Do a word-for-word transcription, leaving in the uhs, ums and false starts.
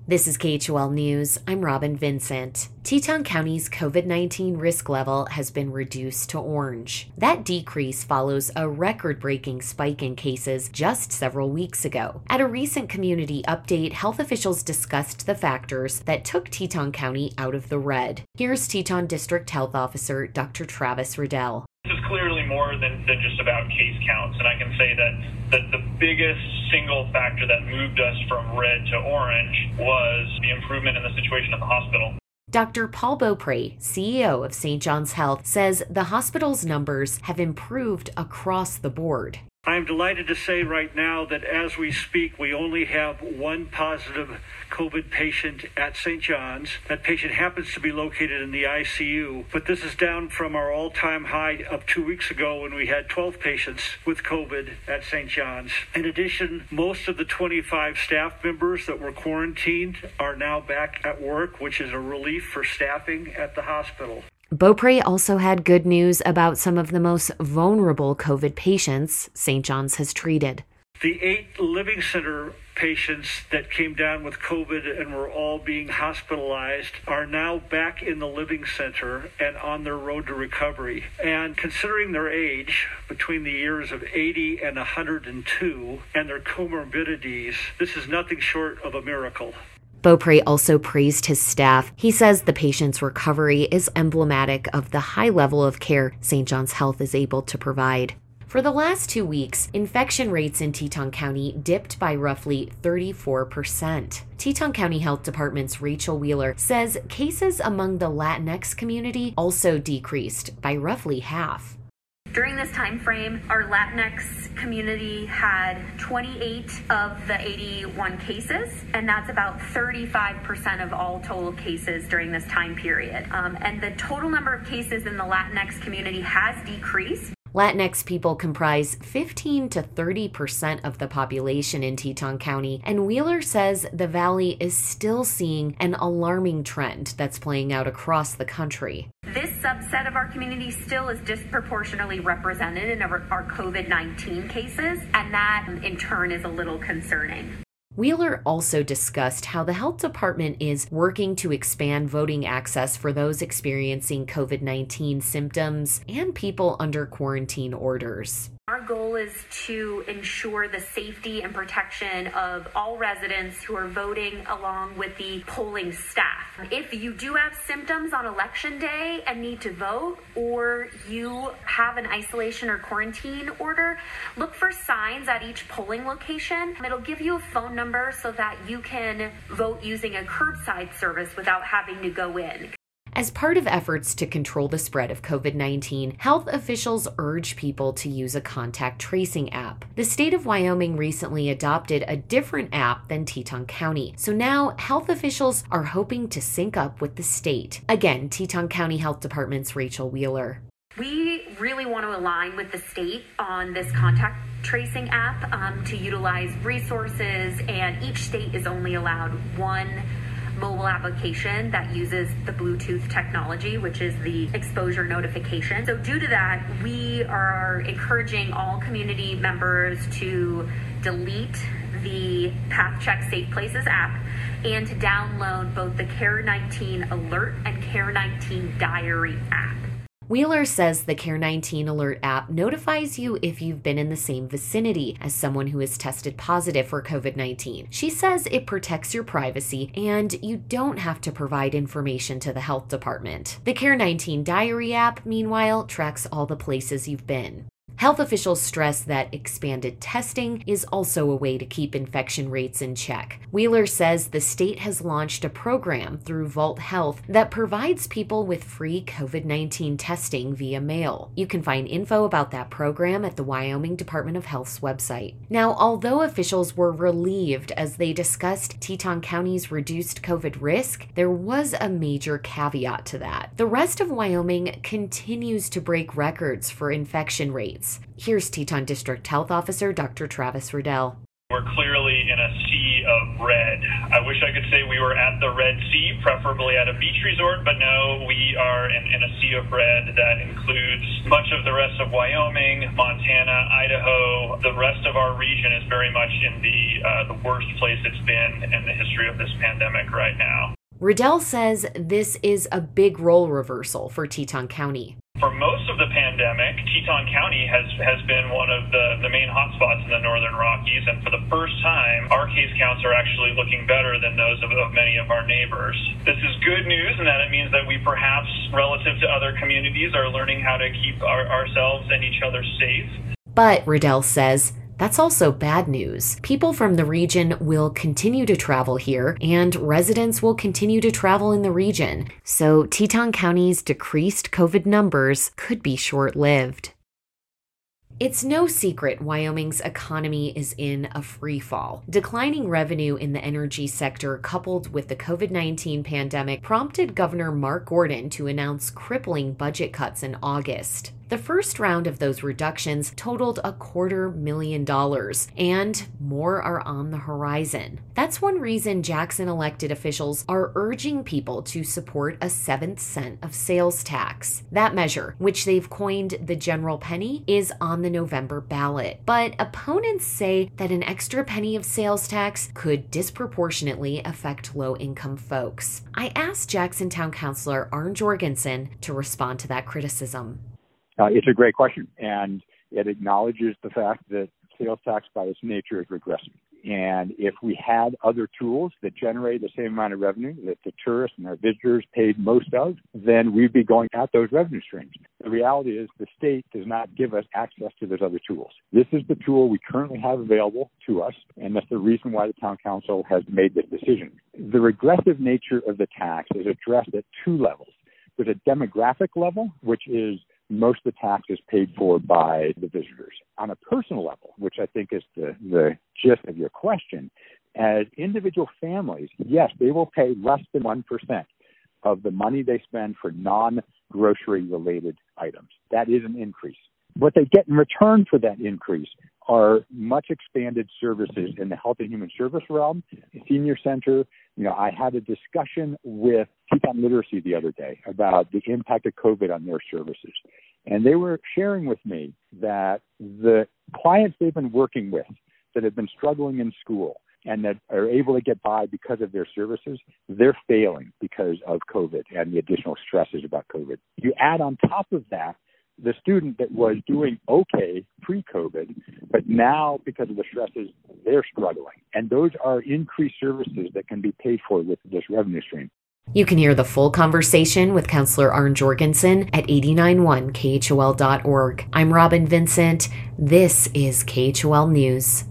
This is K H O L News. I'm Robin Vincent. Teton County's COVID nineteen risk level has been reduced to orange. That decrease follows a record-breaking spike in cases just several weeks ago. At a recent community update, health officials discussed the factors that took Teton County out of the red. Here's Teton District Health Officer Doctor Travis Riddell. This is clearly more than, than just about case counts, and I can say that, that the biggest single factor that moved us from red to orange was the improvement in the situation at the hospital. Doctor Paul Beaupre, C E O of Saint John's Health, says the hospital's numbers have improved across the board. I'm delighted to say right now that as we speak, we only have one positive COVID patient at Saint John's. That patient happens to be located in the I C U, but this is down from our all-time high of two weeks ago when we had twelve patients with COVID at Saint John's. In addition, most of the twenty-five staff members that were quarantined are now back at work, which is a relief for staffing at the hospital. Beaupre also had good news about some of the most vulnerable COVID patients Saint John's has treated. The eight Living Center patients that came down with COVID and were all being hospitalized are now back in the Living Center and on their road to recovery. And considering their age, between the years of eighty and one hundred two, and their comorbidities, this is nothing short of a miracle. Beaupre also praised his staff. He says the patient's recovery is emblematic of the high level of care Saint John's Health is able to provide. For the last two weeks, infection rates in Teton County dipped by roughly thirty-four percent. Teton County Health Department's Rachel Wheeler says cases among the Latinx community also decreased by roughly half. During this time frame, our Latinx community had twenty-eight of the eighty-one cases, and that's about thirty-five percent of all total cases during this time period. Um, and the total number of cases in the Latinx community has decreased. Latinx people comprise fifteen to thirty percent of the population in Teton County, and Wheeler says the Valley is still seeing an alarming trend that's playing out across the country. This subset of our community still is disproportionately represented in our, our COVID nineteen cases, and that in turn is a little concerning. Wheeler also discussed how the health department is working to expand voting access for those experiencing COVID nineteen symptoms and people under quarantine orders. Our goal is to ensure the safety and protection of all residents who are voting along with the polling staff. If you do have symptoms on election day and need to vote, or you have an isolation or quarantine order, look for signs at each polling location. It'll give you a phone number so that you can vote using a curbside service without having to go in. As part of efforts to control the spread of COVID nineteen, health officials urge people to use a contact tracing app. The state of Wyoming recently adopted a different app than Teton County, so now health officials are hoping to sync up with the state. Again, Teton County Health Department's Rachel Wheeler. We really want to align with the state on this contact tracing app um, to utilize resources, and each state is only allowed one mobile application that uses the Bluetooth technology, which is the exposure notification. So due to that, we are encouraging all community members to delete the PathCheck Safe Places app and to download both the Care nineteen Alert and Care nineteen Diary app. Wheeler says the Care nineteen Alert app notifies you if you've been in the same vicinity as someone who has tested positive for COVID nineteen. She says it protects your privacy and you don't have to provide information to the health department. The Care nineteen Diary app, meanwhile, tracks all the places you've been. Health officials stress that expanded testing is also a way to keep infection rates in check. Wheeler says the state has launched a program through Vault Health that provides people with free COVID nineteen testing via mail. You can find info about that program at the Wyoming Department of Health's website. Now, although officials were relieved as they discussed Teton County's reduced COVID risk, there was a major caveat to that. The rest of Wyoming continues to break records for infection rates. Here's Teton District Health Officer Doctor Travis Riddell. We're clearly in a sea of red. I wish I could say we were at the Red Sea, preferably at a beach resort, but no, we are in, in a sea of red that includes much of the rest of Wyoming, Montana, Idaho. The rest of our region is very much in the uh, the worst place it's been in the history of this pandemic right now. Riddell says this is a big role reversal for Teton County. For most of the pandemic, Teton County has, has been one of the, the main hotspots in the Northern Rockies, and for the first time, our case counts are actually looking better than those of, of many of our neighbors. This is good news in that it means that we perhaps, relative to other communities, are learning how to keep our, ourselves and each other safe. But, Riddell says, that's also bad news. People from the region will continue to travel here, and residents will continue to travel in the region. So Teton County's decreased COVID numbers could be short-lived. It's no secret Wyoming's economy is in a free fall. Declining revenue in the energy sector coupled with the COVID nineteen pandemic prompted Governor Mark Gordon to announce crippling budget cuts in August. The first round of those reductions totaled a quarter million dollars, and more are on the horizon. That's one reason Jackson elected officials are urging people to support a seventh cent of sales tax. That measure, which they've coined the general penny, is on the November ballot. But opponents say that an extra penny of sales tax could disproportionately affect low-income folks. I asked Jackson Town Councilor Arn Jorgensen to respond to that criticism. Uh, it's a great question, and it acknowledges the fact that sales tax by its nature is regressive. And if we had other tools that generate the same amount of revenue that the tourists and our visitors paid most of, then we'd be going at those revenue streams. The reality is the state does not give us access to those other tools. This is the tool we currently have available to us, and that's the reason why the town council has made this decision. The regressive nature of the tax is addressed at two levels. There's a demographic level, which is most of the tax is paid for by the visitors. On a personal level, which I think is the, the gist of your question, as individual families, yes, they will pay less than one percent of the money they spend for non-grocery related items. That is an increase. What they get in return for that increase are much expanded services in the health and human service realm, senior center. You know, I had a discussion with Teton Literacy the other day about the impact of COVID on their services. And they were sharing with me that the clients they've been working with that have been struggling in school and that are able to get by because of their services, they're failing because of COVID and the additional stresses about COVID. You add on top of that the student that was doing okay pre-COVID, but now because of the stresses, they're struggling. And those are increased services that can be paid for with this revenue stream. You can hear the full conversation with Councilor Arn Jorgensen at eighty-nine point one K H O L dot org. I'm Robin Vincent. This is K H O L News.